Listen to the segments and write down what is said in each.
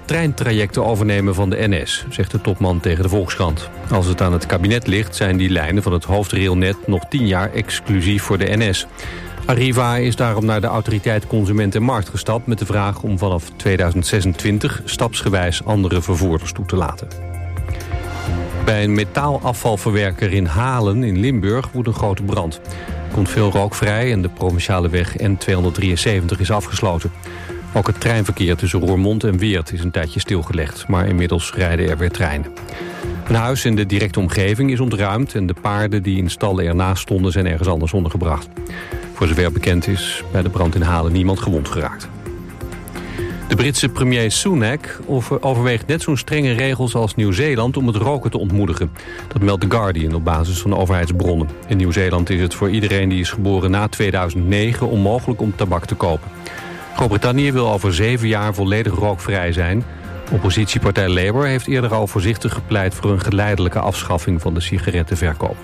treintrajecten overnemen van de NS, zegt de topman tegen de Volkskrant. Als het aan het kabinet ligt, zijn die lijnen van het hoofdrailnet nog 10 jaar exclusief voor de NS. Arriva is daarom naar de Autoriteit Consument en Markt gestapt met de vraag om vanaf 2026 stapsgewijs andere vervoerders toe te laten. Bij een metaalafvalverwerker in Halen in Limburg woedt een grote brand. Er komt veel rook vrij en de provinciale weg N273 is afgesloten. Ook het treinverkeer tussen Roermond en Weert is een tijdje stilgelegd, maar inmiddels rijden er weer treinen. Een huis in de directe omgeving is ontruimd en de paarden die in stallen ernaast stonden zijn ergens anders ondergebracht. Voor zover bekend is bij de brand in Halen niemand gewond geraakt. De Britse premier Sunak overweegt net zo'n strenge regels als Nieuw-Zeeland om het roken te ontmoedigen. Dat meldt The Guardian op basis van overheidsbronnen. In Nieuw-Zeeland is het voor iedereen die is geboren na 2009 onmogelijk om tabak te kopen. Groot-Brittannië wil over 7 jaar volledig rookvrij zijn. Oppositiepartij Labour heeft eerder al voorzichtig gepleit voor een geleidelijke afschaffing van de sigarettenverkoop.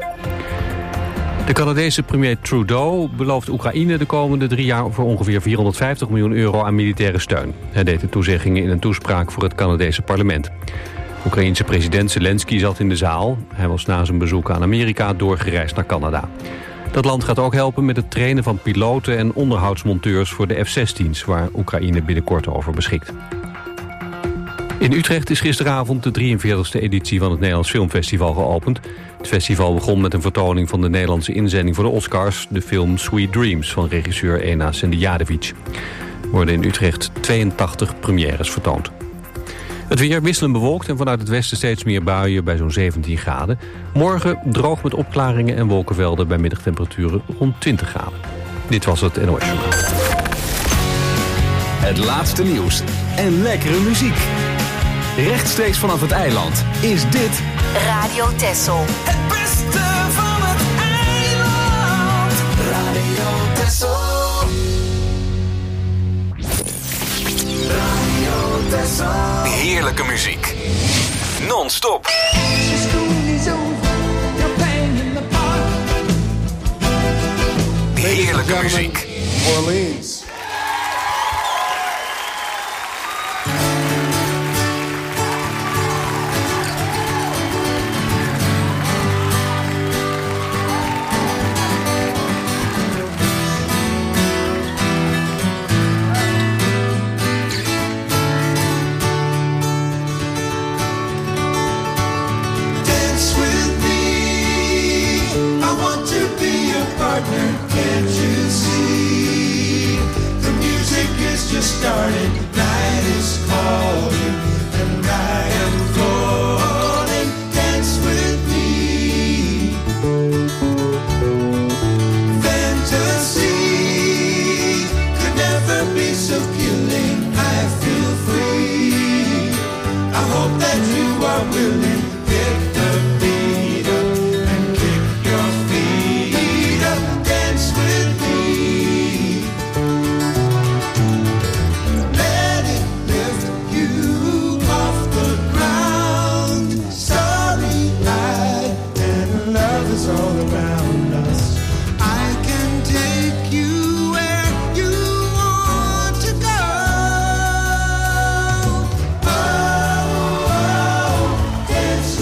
De Canadese premier Trudeau belooft Oekraïne de komende 3 jaar voor ongeveer 450 miljoen euro aan militaire steun. Hij deed de toezeggingen in een toespraak voor het Canadese parlement. Oekraïense president Zelensky zat in de zaal. Hij was na zijn bezoek aan Amerika doorgereisd naar Canada. Dat land gaat ook helpen met het trainen van piloten en onderhoudsmonteurs voor de F-16's, waar Oekraïne binnenkort over beschikt. In Utrecht is gisteravond de 43e editie van het Nederlands Filmfestival geopend. Het festival begon met een vertoning van de Nederlandse inzending voor de Oscars, de film Sweet Dreams van regisseur Ena Sendijadevic. Er worden in Utrecht 82 premières vertoond. Het weer wisselend bewolkt en vanuit het westen steeds meer buien bij zo'n 17 graden. Morgen droog met opklaringen en wolkenvelden bij middagtemperaturen rond 20 graden. Dit was het NOS Journaal. Het laatste nieuws en lekkere muziek. Rechtstreeks vanaf het eiland is dit Radio Texel. Het beste van het eiland. Radio Texel. Radio Texel. heerlijke muziek. Non-stop. Heerlijke muziek. Orleans. Can't you see? The music is just starting, night is calling, and I am falling. Dance with me. Fantasy could never be so killing. I feel free. I hope that you are willing. Pick the beat up and kick your feet up. Dance with me. Let it lift you off the ground. Starry night and love is all around us. I can take you where you want to go. Oh, oh, dance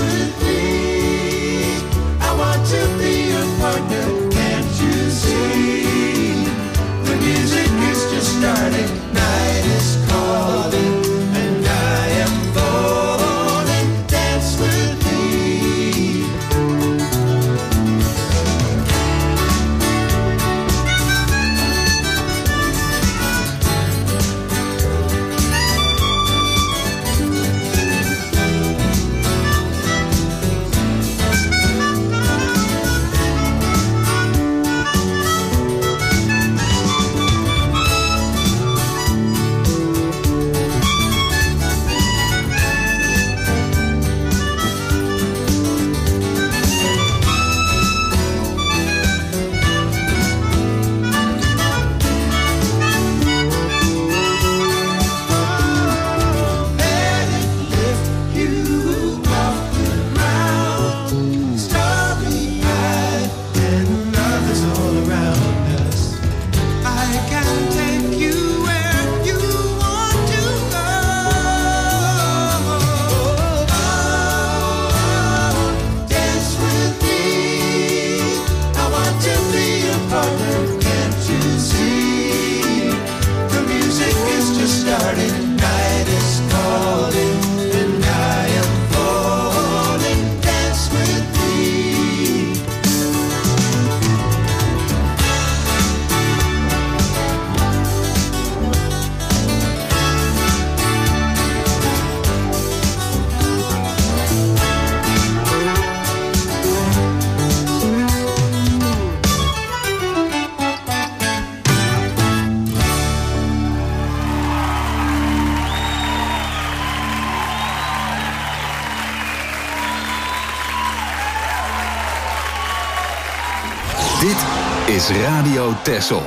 Dit is Radio Texel.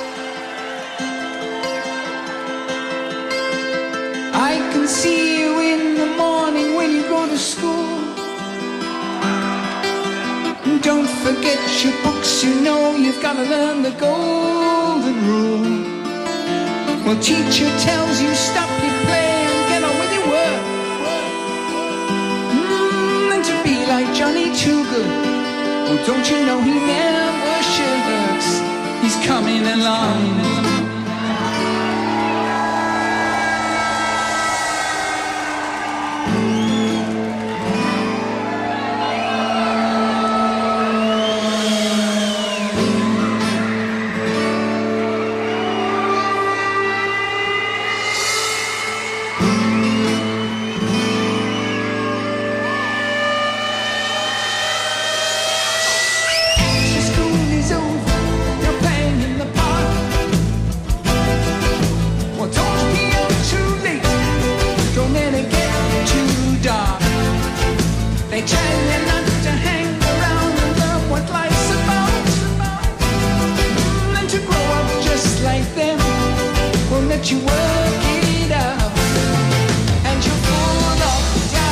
I can see you in the morning when you go to school. Don't forget your books, you know you've got to learn the golden rule. Well, teacher tells you stop your play and get on with your work. And to be like Johnny Too Good. Well, don't you know he never shirks? He's coming along. You work it out, and you're full of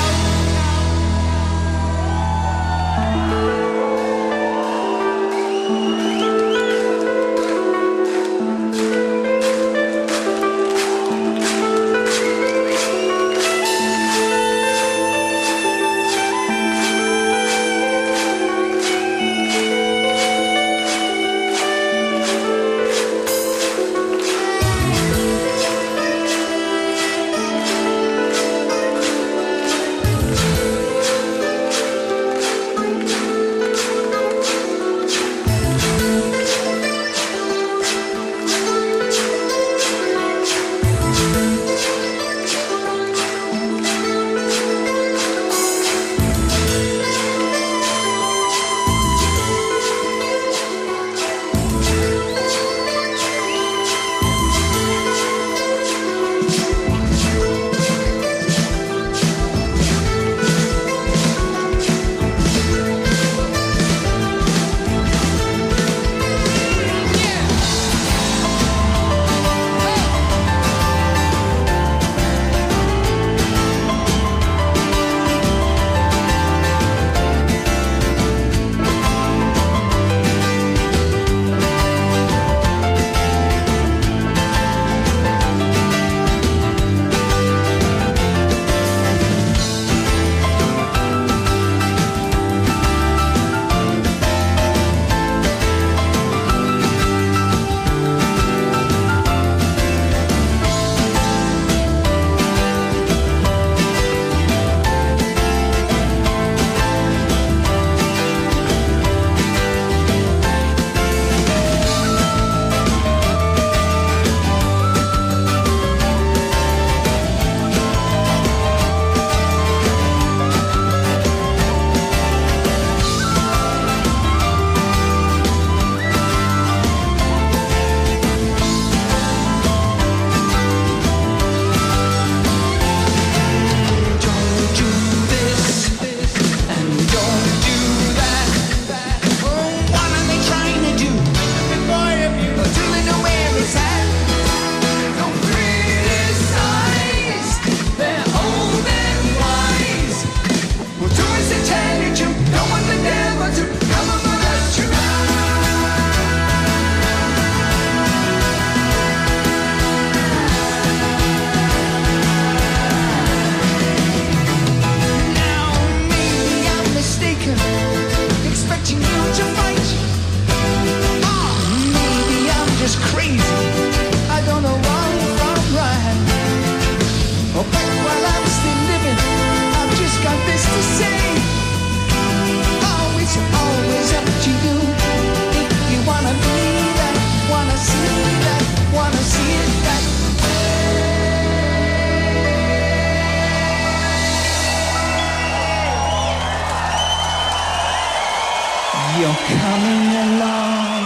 you're coming along.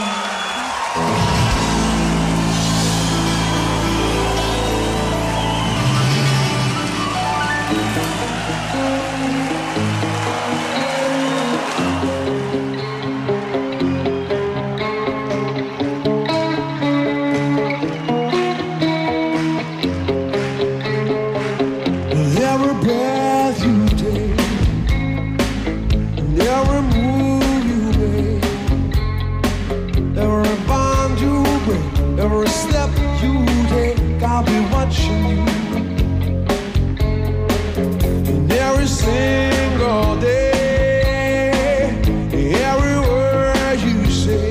every breath you take, and every move you make, every bond you break, every step you take, I'll be watching you. And every single day, every word you say,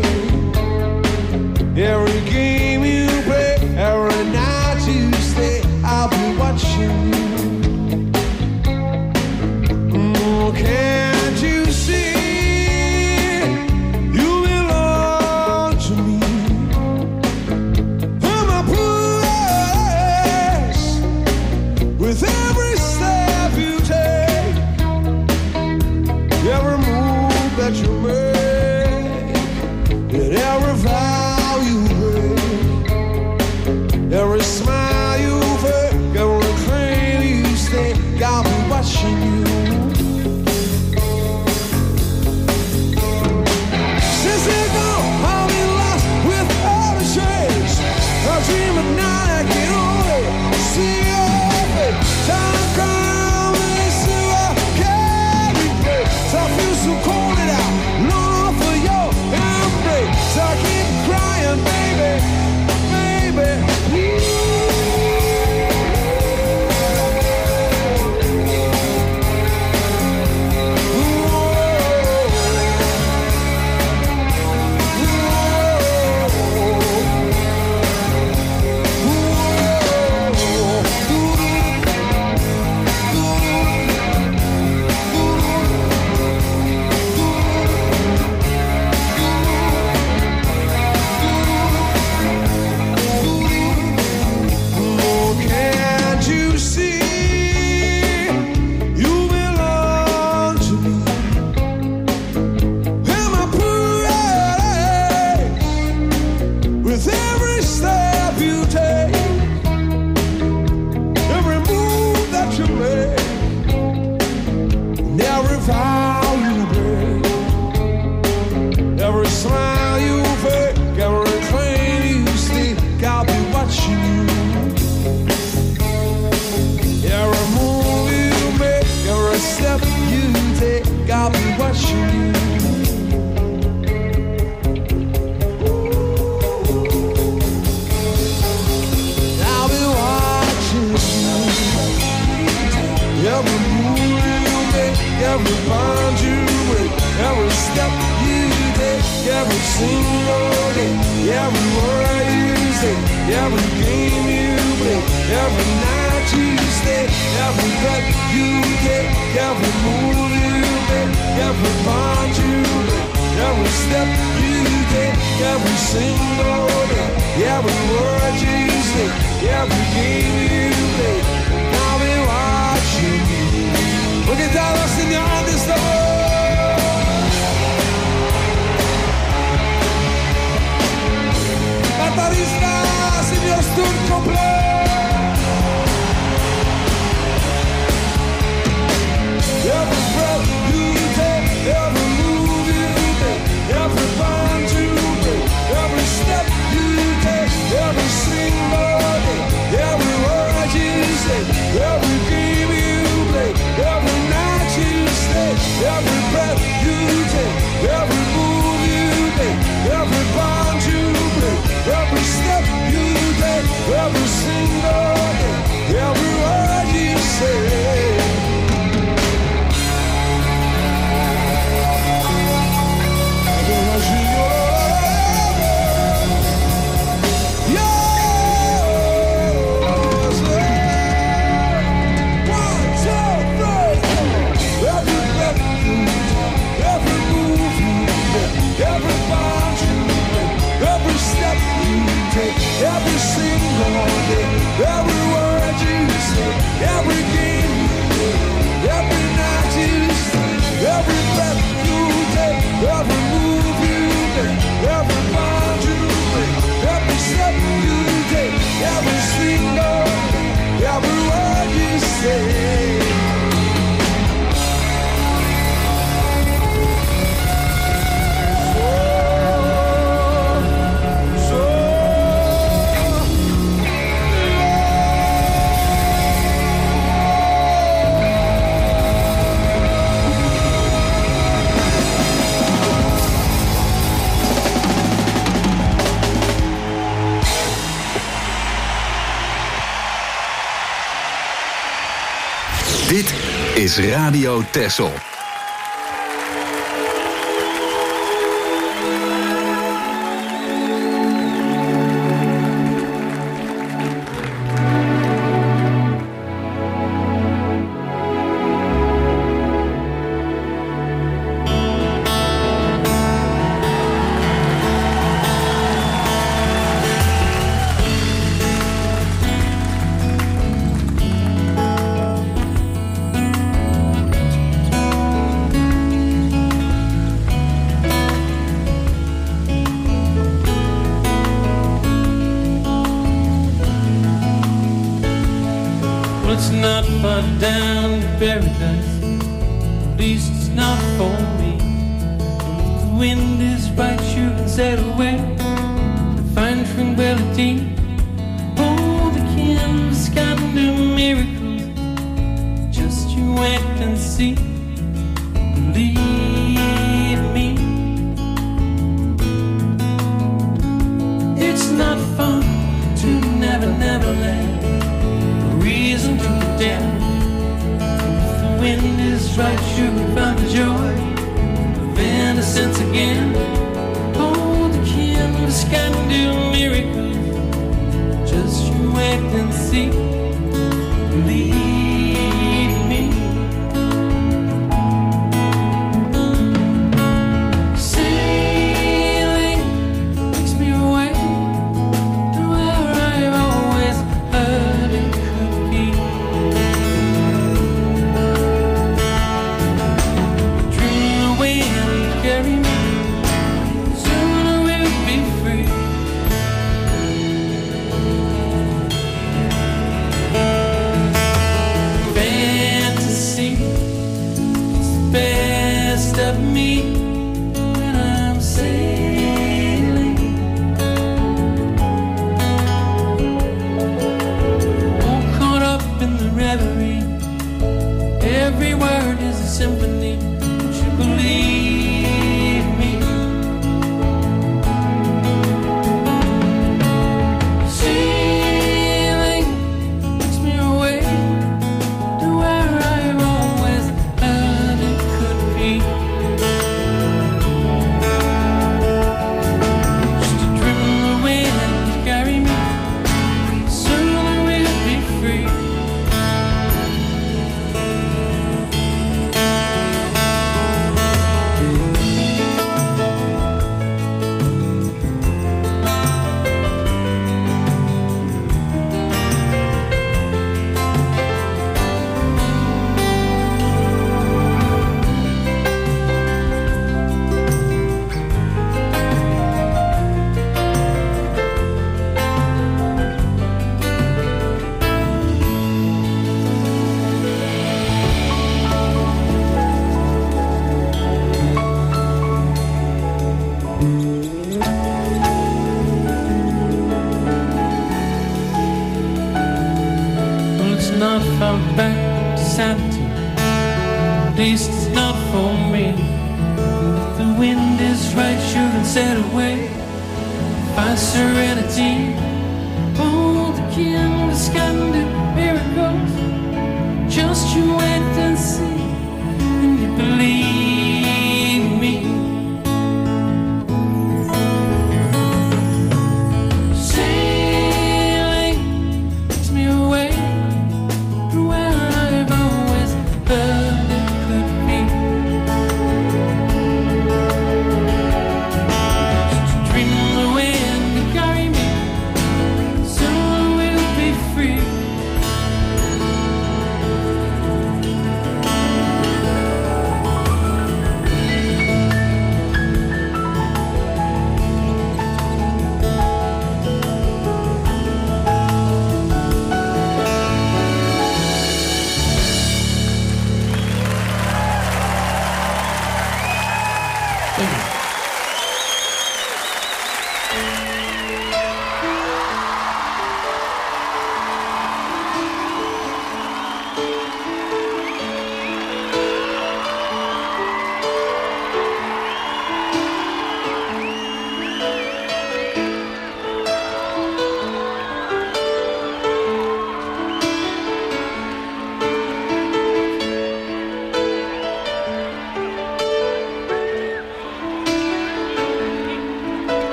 every game you play, every night you stay, I'll be watching you. Can't you see you belong to me? I'm a place with every step you take, every move that you make, and every vow you break, every smile you fake, every claim you stay, I'll be watching you. Dream at night, I can only see your face. Time comes and it's still a carry play. So I feel so cold and out, long for your embrace. So I keep crying, baby, baby. Every bond you break, every step you take, every single day, every word you say, every game you play, every night you stay, every breath you take, every move you make, every bond you break, every step you take, every single day, every word you say, every game you play, I'll be watching you. Look at that, us in your hand is the Baterista, señor Stur complet. Every breath you take, every move you make, every bond you break, every step you take, every single day, every word you say, Dit is Radio Texel.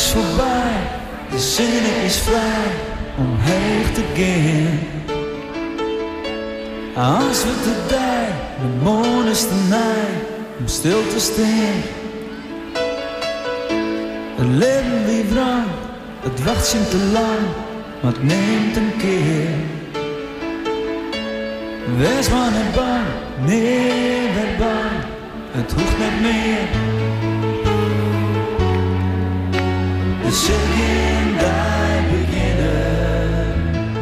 is voorbij, de zin is vrij om heen te gaan. Als we te dij, de moon is te nij om stil te staan. Het leven wie wrang, het wacht zijn te lang, maar het neemt een keer. Wees maar niet bang, nee, werd bang, het hoeft niet meer. De zin daar beginnen,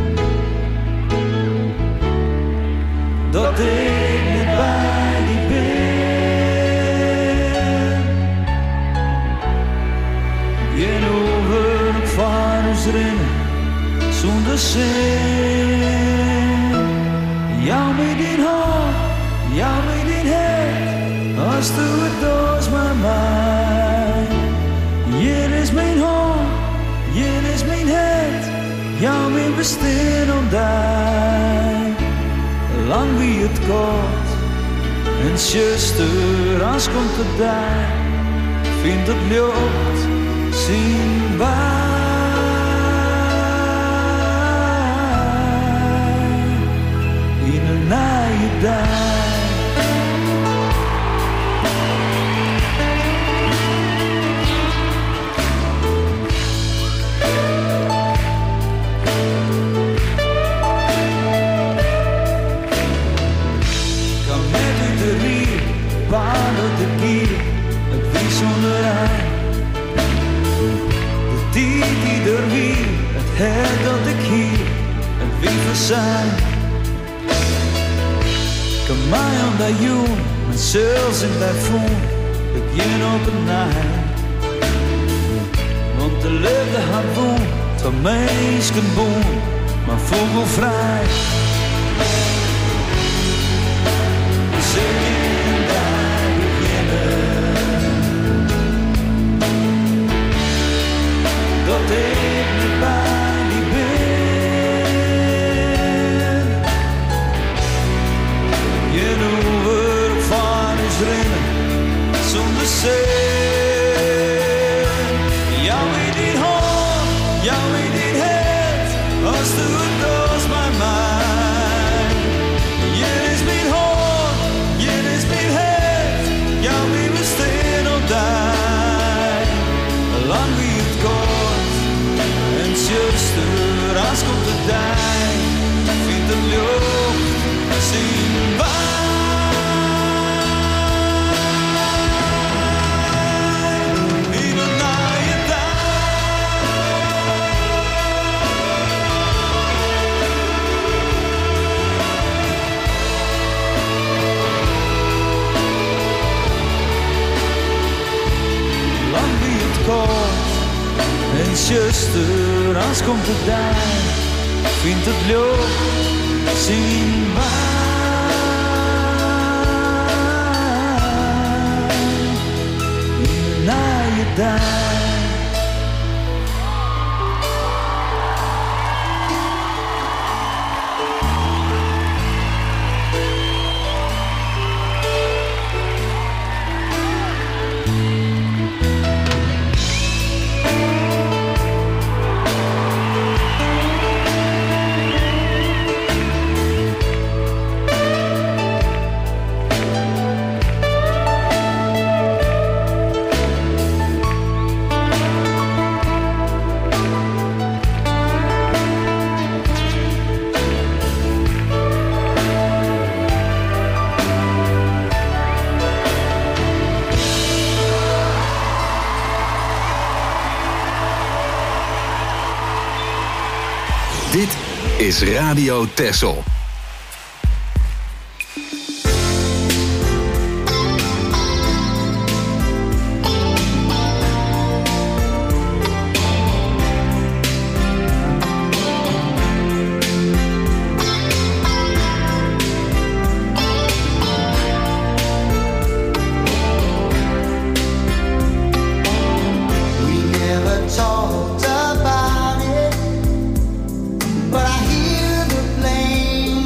dat ik niet bij die ben. Geen over van ons rennen, zonder zin. Jou met in hand, jou met in het, als du het doos maar mij. Hier is mijn hand, hier is mijn het, jou mijn bestaan ontdij. Lang wie het kort, en zuster, als komt het daar, vindt het lucht, zien wij. In een naaie dag. Paarden de kier, het wie zonder ei. De die er wie, het her dat ik hier, het wie verzijn. Kan mij aan dat joen, mijn zels in bij voen, dat jen op een naai. Want de liefde had woon, van meesken boon, maar vogelvrij. Dat ik niet bij die ben. Je hoeft van ons rennen zonder zin. Jou in die hand, jou in die het, als du het doos bij mij. Je is mijn hand, je is mijn het, jou wie we steen op daar. Lang wie het kort, en zuster, als komt de dij, vindt het lucht, zien wij. In een naaie Lang wie het kort, en zuster, als komt het daar, vindt het lucht, zien wij. In de naaie dag. Dit is Radio Texel. Talked about it, but I hear the blame.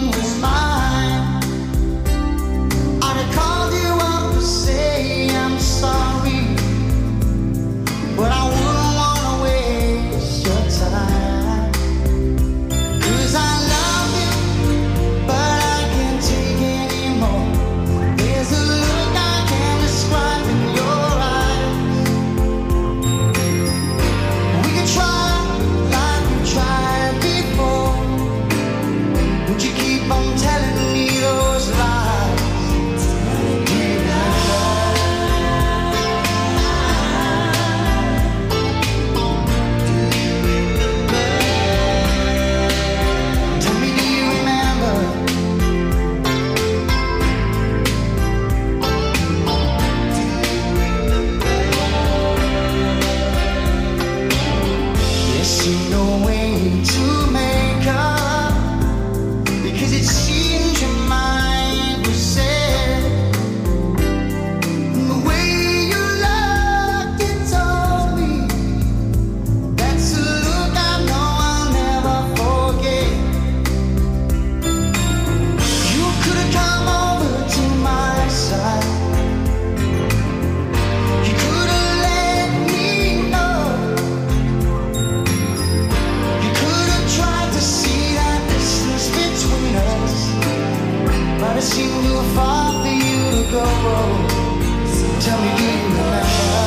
go. So tell me, do you remember?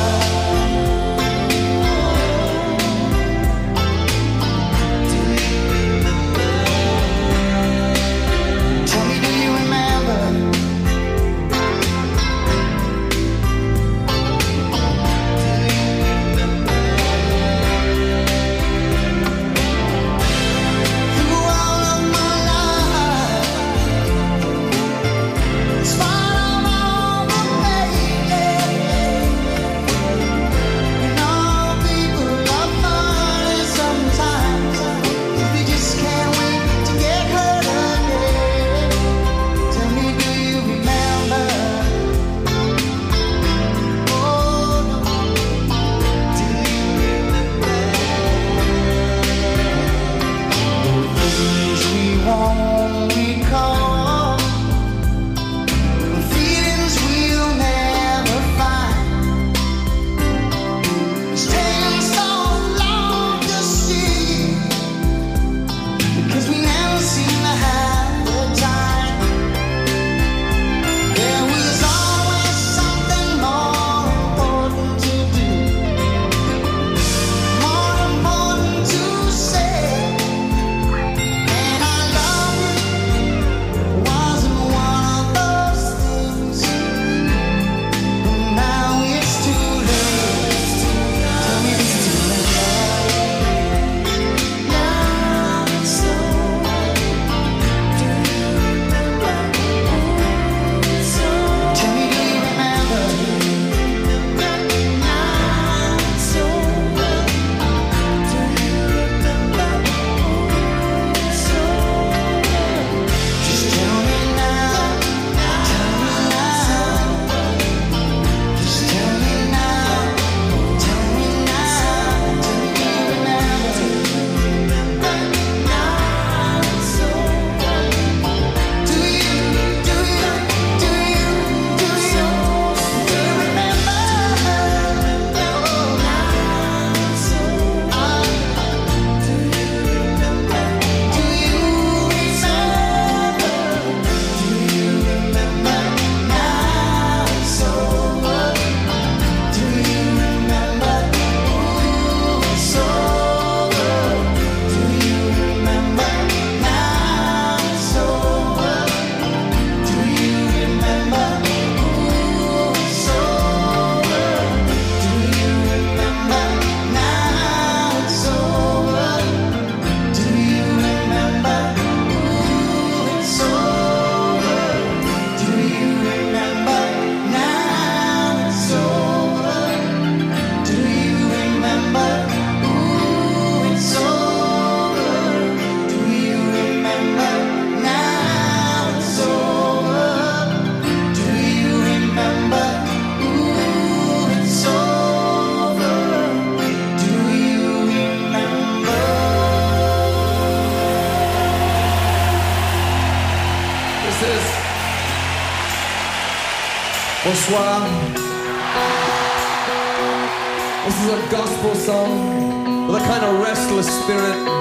Bonsoir. This is a gospel song with a kind of restless spirit.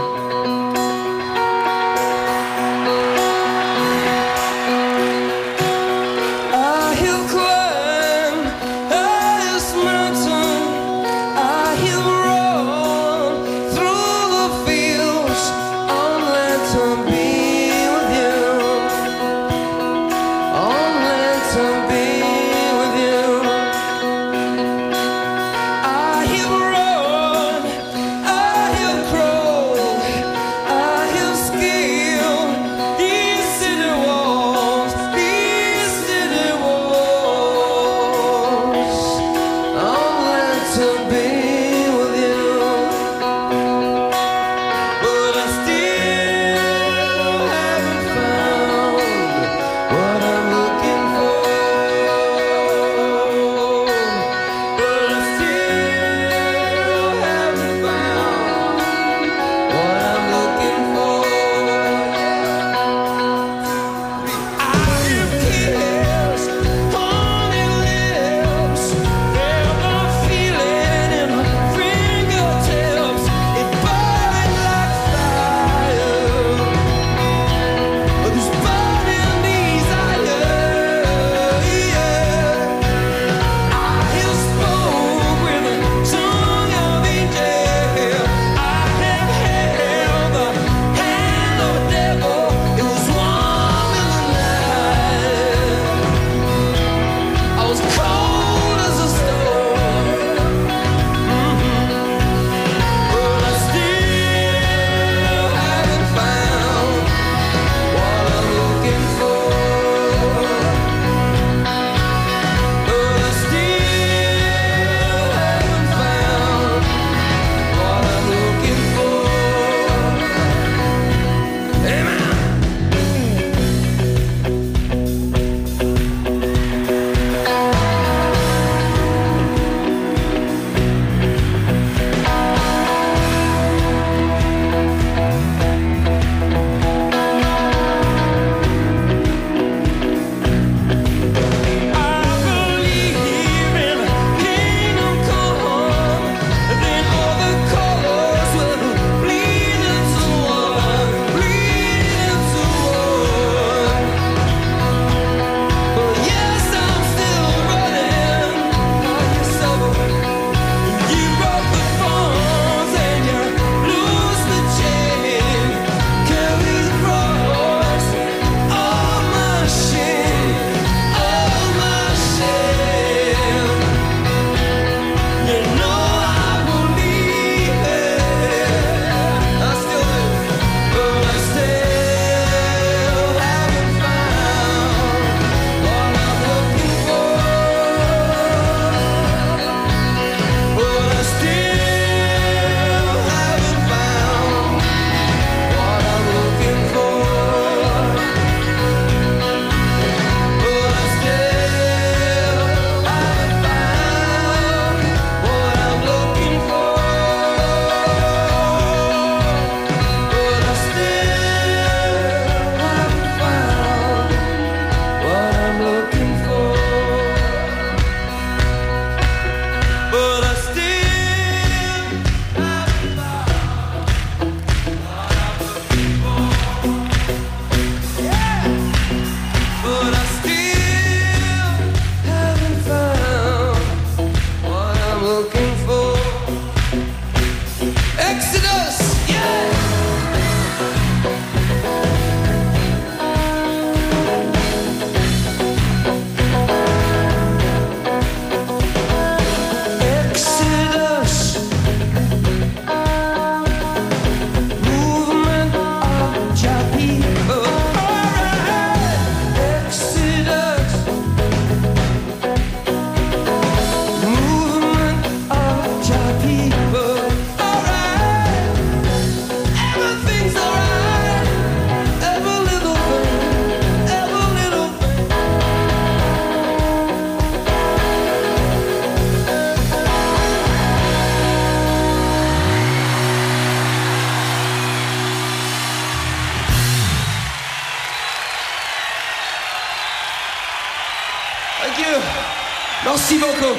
Thank you. Merci beaucoup.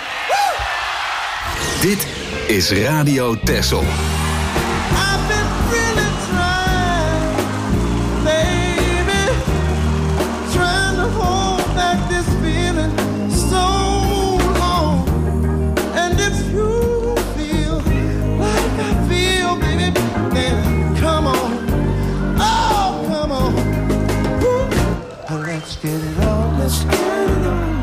Dit is Radio Texel. I've been really trying, baby, trying to hold back this feeling so long. And if you feel like I feel, baby, then come on. Oh, come on. Woo. Let's get it on. Let's get it on.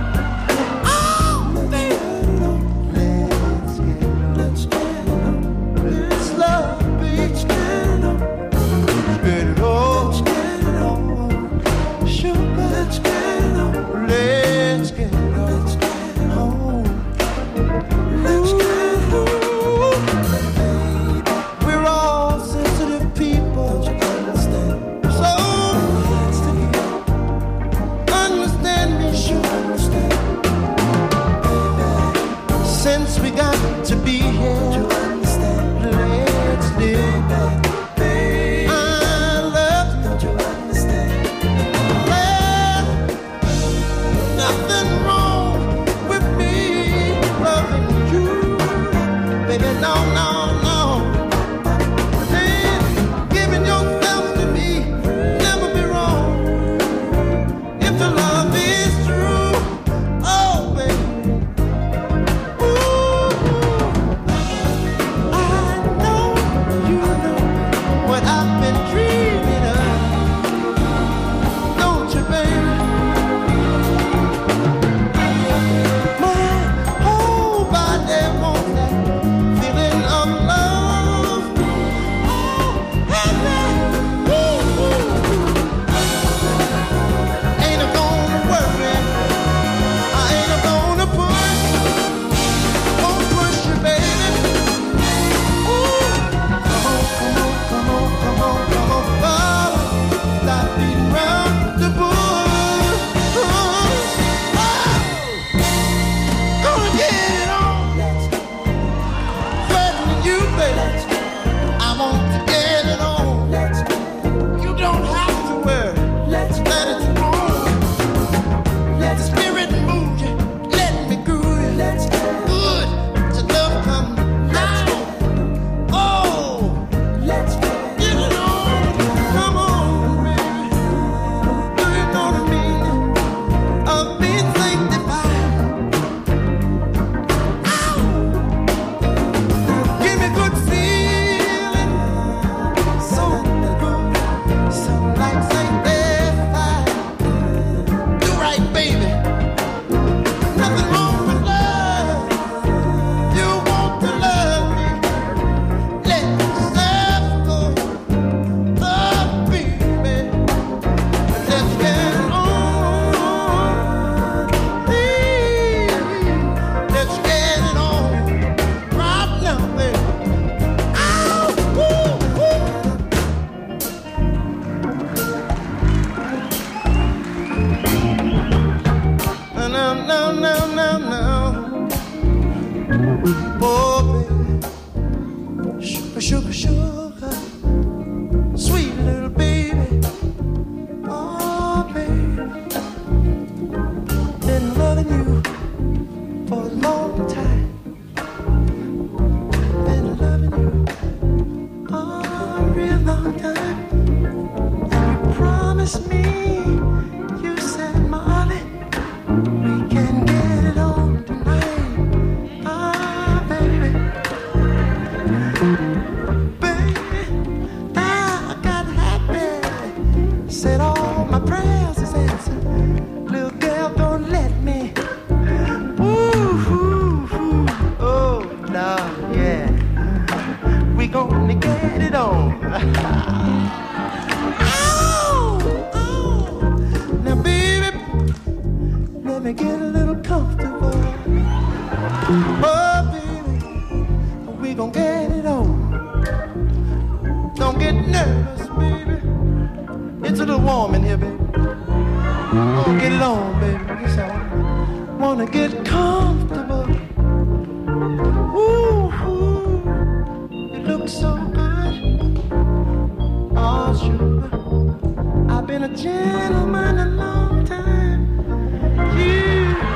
I've been a gentleman a long time. You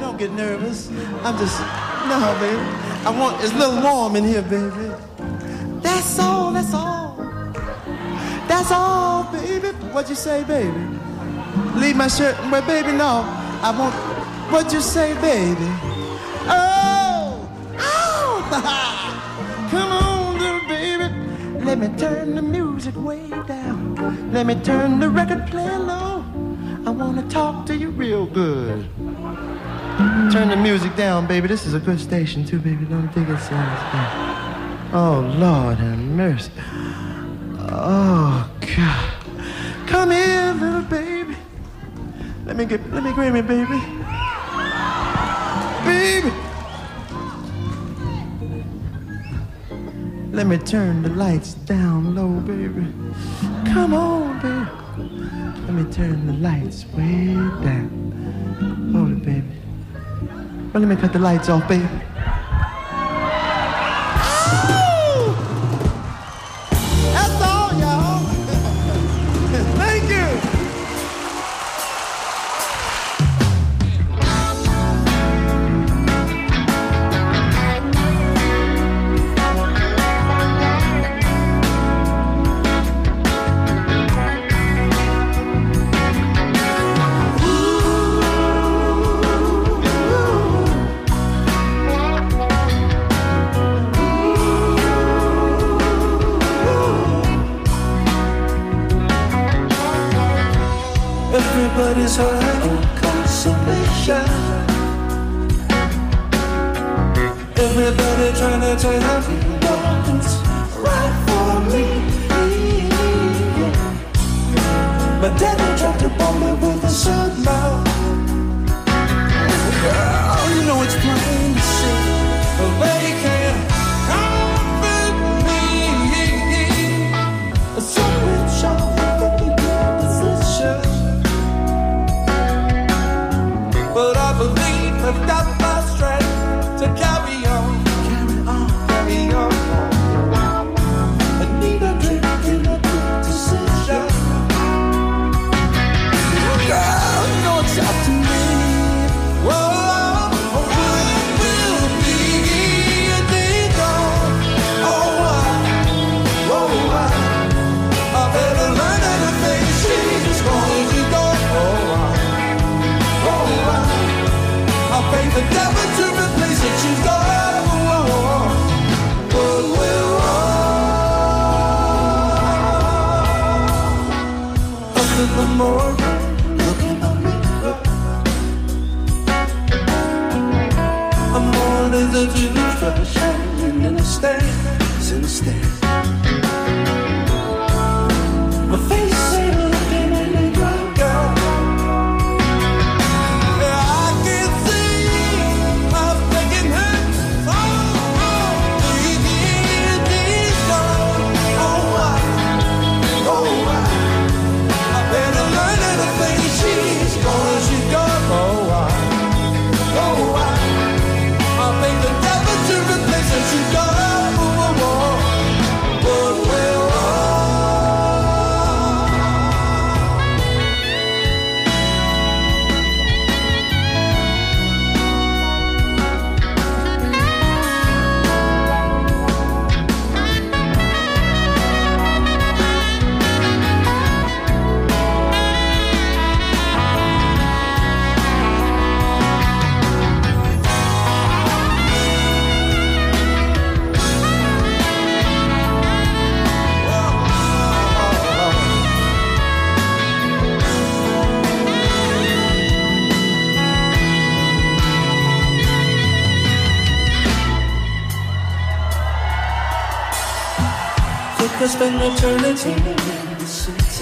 don't get nervous. I'm just, no, baby. It's a little warm in here, baby. That's all, that's all. That's all, baby. What'd you say, baby? Leave my shirt, but baby, no. I won't, what'd you say, baby? Oh, come on, little baby. Let me turn the music way down. Let me turn the record player low. I wanna talk to you real good. Turn the music down, baby. This is a good station, too, baby. Don't think it's oh, Lord have mercy. Oh, God. Come here, little baby. Let me grab me, baby. Baby. Let me turn the lights down low, baby. Come on, baby. Let me turn the lights way down. Hold it, baby. Well, let me cut the lights off, baby. Oh! That's all, y'all. Thank you. Everybody's hurting consolation. Everybody trying to tell what's right for me. My daddy tried to bomb me with a shut mouth. Girl, you know it's plain to see, but they can't comfort me. So it's all in your position. But I believe I've got my strength to carry on. I need a drink and a good decision. Girl, you know it's up to me. Whoa, what will be a day gone? I better learn how to face it as long as you go. I'll pay the devil to replace what you got. But we're all up in the morning, looking at me. I'm on as a Jewish brother shining in the stands, in the stands. My face ain't looking any good, girl. Could spend eternity in the city.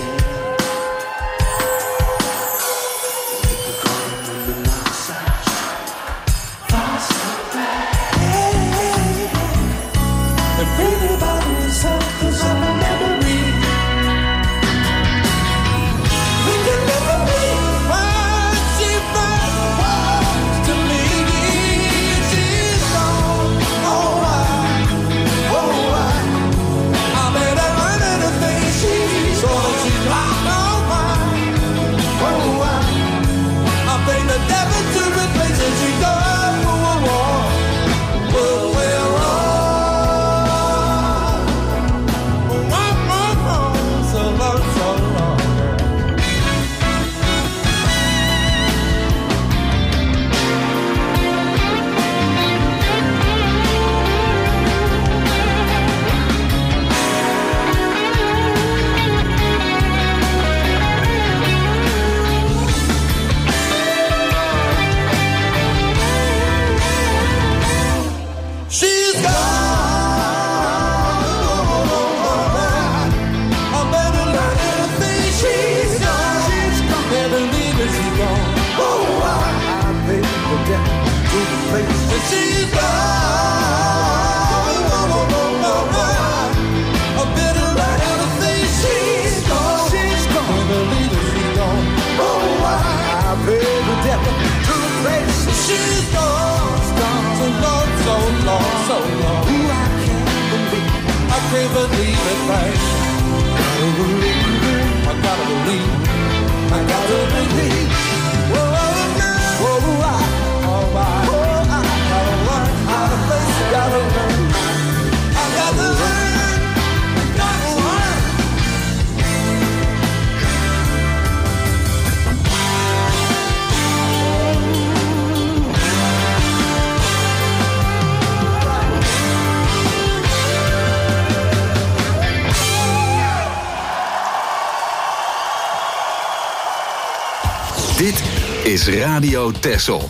The garden of the outside. Fast and bring it about yourself, 'cause I'm a memory. We can never be what she was to me. She's gone. She's believe it right. Gotta believe, I gotta believe, I gotta believe. Whoa, whoa, I gotta learn how to play, gotta learn. I gotta learn, gotta learn. Dit is Radio Texel.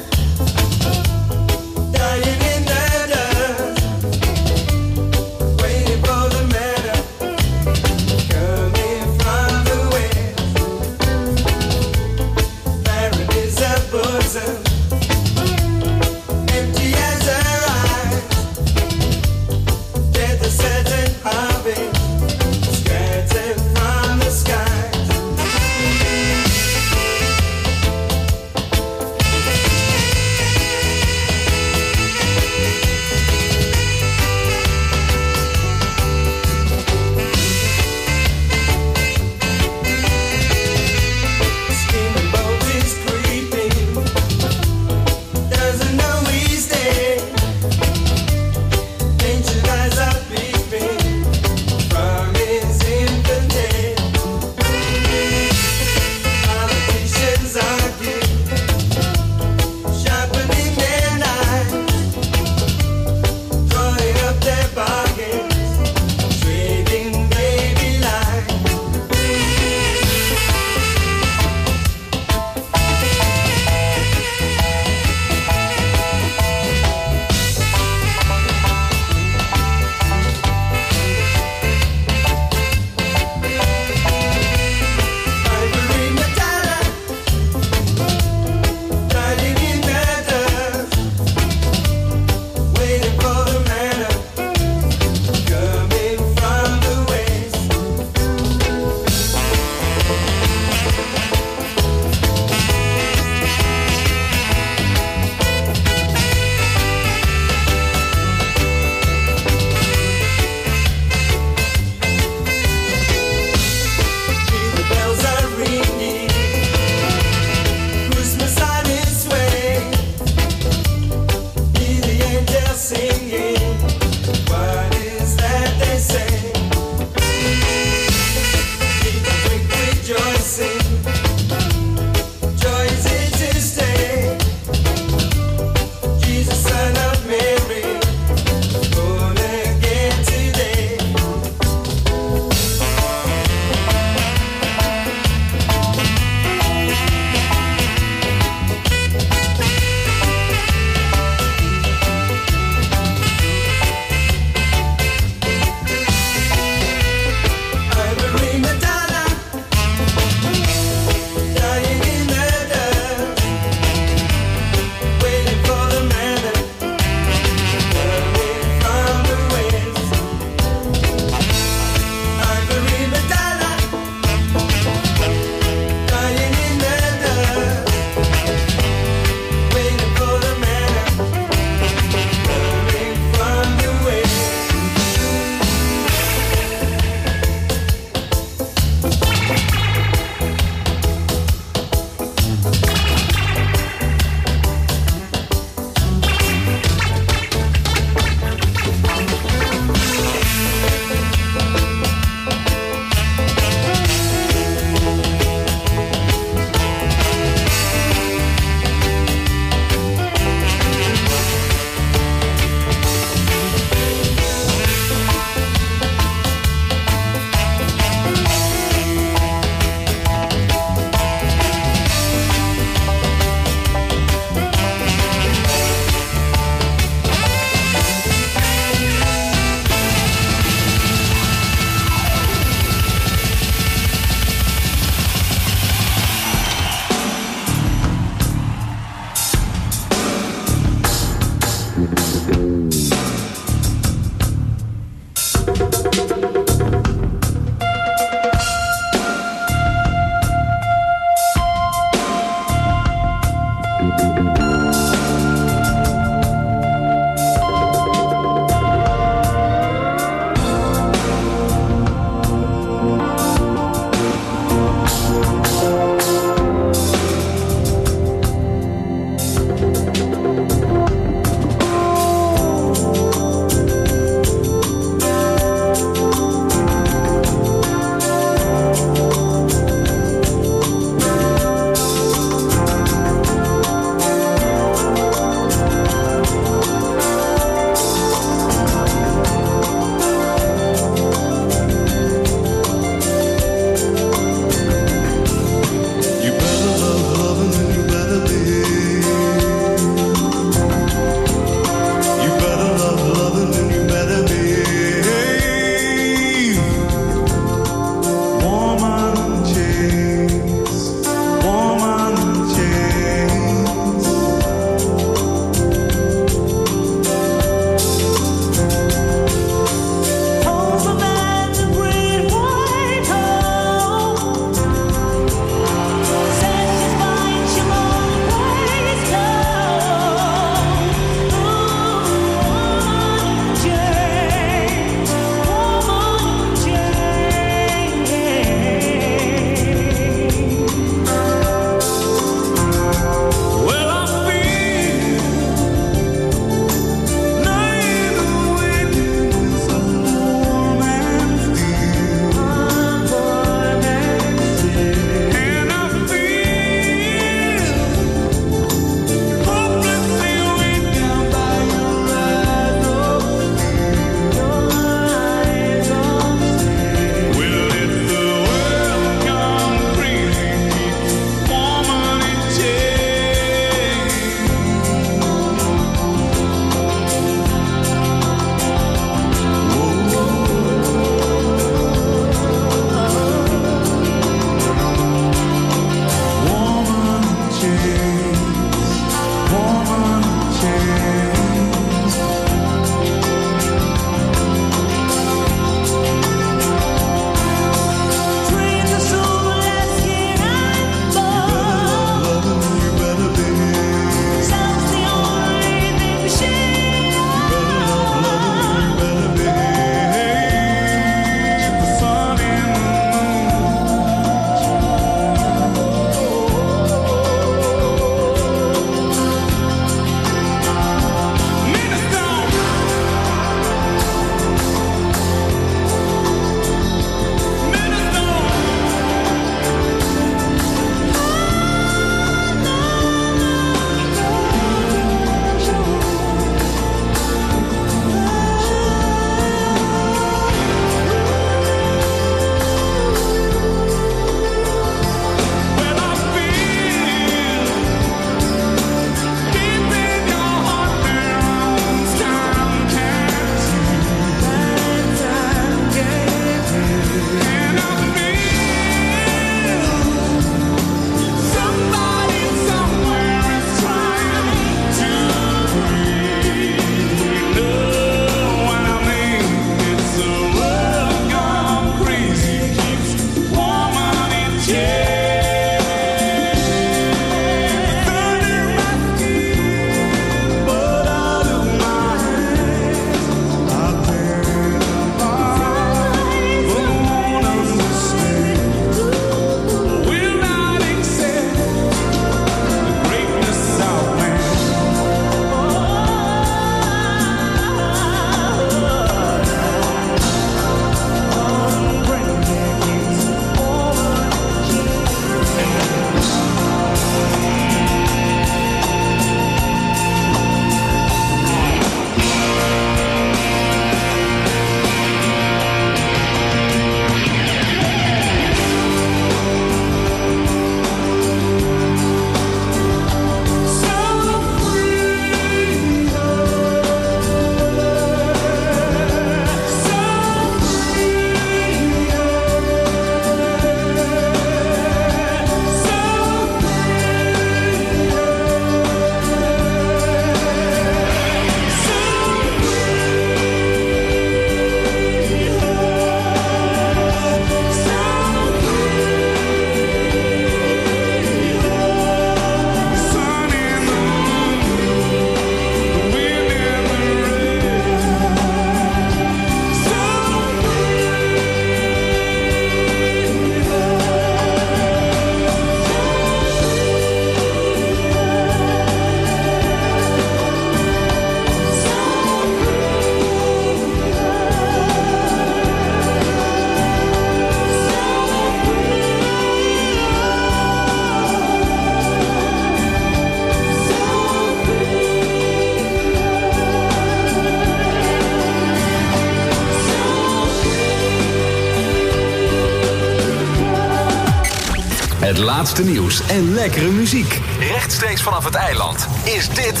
Het laatste nieuws en lekkere muziek. Rechtstreeks vanaf het eiland. Is dit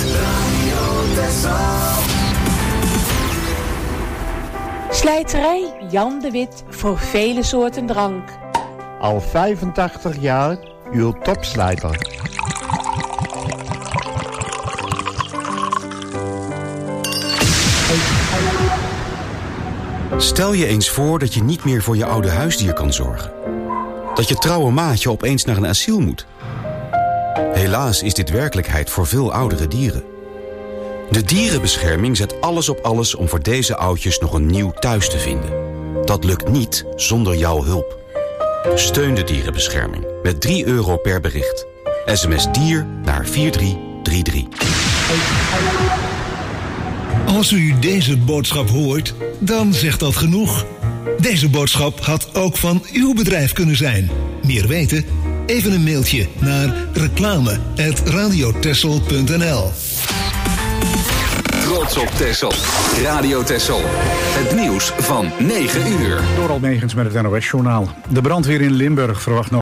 Slijterij Jan de Wit voor vele soorten drank. Al 85 jaar uw topslijter. Stel je eens voor dat je niet meer voor je oude huisdier kan zorgen. Dat je trouwe maatje opeens naar een asiel moet. Helaas is dit werkelijkheid voor veel oudere dieren. De dierenbescherming zet alles op alles om voor deze oudjes nog een nieuw thuis te vinden. Dat lukt niet zonder jouw hulp. Steun de dierenbescherming met €3 per bericht. SMS dier naar 4333. Als u deze boodschap hoort, dan zegt dat genoeg. Deze boodschap had ook van uw bedrijf kunnen zijn. Meer weten? Even een mailtje naar reclame@radiotessel.nl. Trots op Texel. Radio Texel. Het nieuws van 9 uur. Door Almegens met het NOS-journaal. De brandweer in Limburg verwacht nog